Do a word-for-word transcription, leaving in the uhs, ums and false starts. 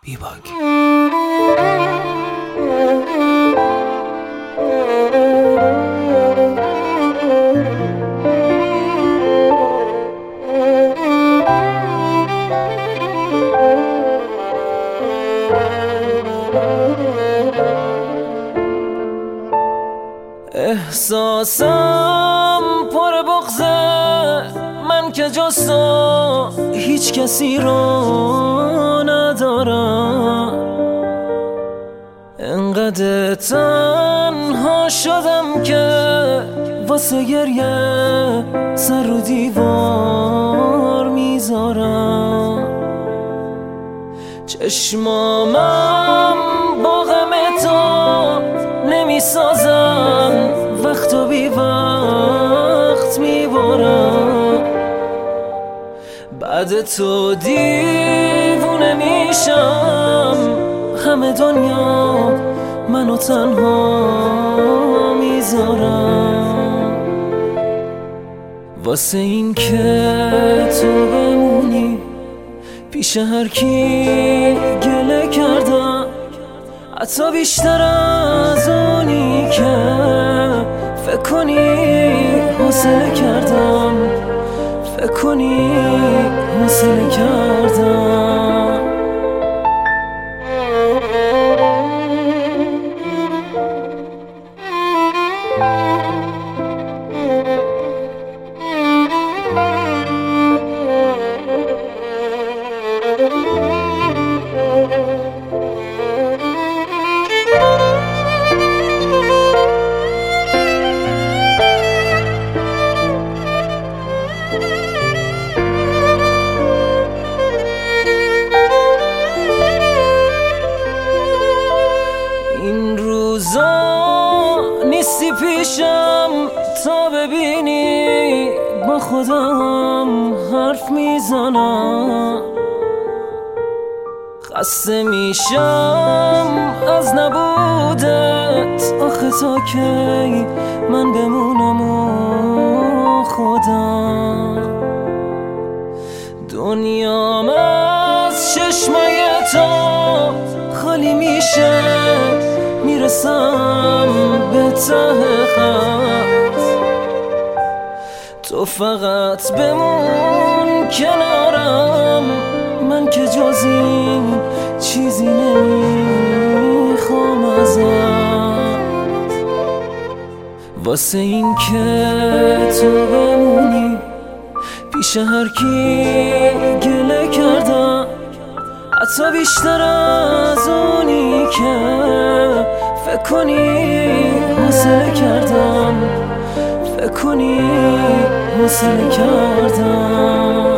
بیباک. احساسم پر بغضه، من که جز تو هیچ کسی رو ندارم. انقدر تنها شدم که واسه گریه سر رو دیوار میذارم. چشمامم با غم تو نمیسازن، وقت و بی وقت میبارم. بعد تو دیوونه میشم، همه دنیا منو تنها میذارم. واسه این که تو بمونی پیش هر کی گله کردم، حتی بیشتر از اونی که فکر کنی حوصله کردم، فکر کنی حوصله کردم. نیستی پیشم تا ببینی با خودم حرف میزنم. خسته میشم از نبودت، آخه تا کی من بمونم و خودم. دنیام از چشمای تو خالی میشه، میرسم به ته خط. تو فقط بمون کنارم، من که جز این چیزی نمیخوام ازت. واسه این که تو بمونی پیش هر کی گله کردم، حتی بیشتر از اونی که فکر کنی حوصله کردم، فکر کنی حوصله کردم.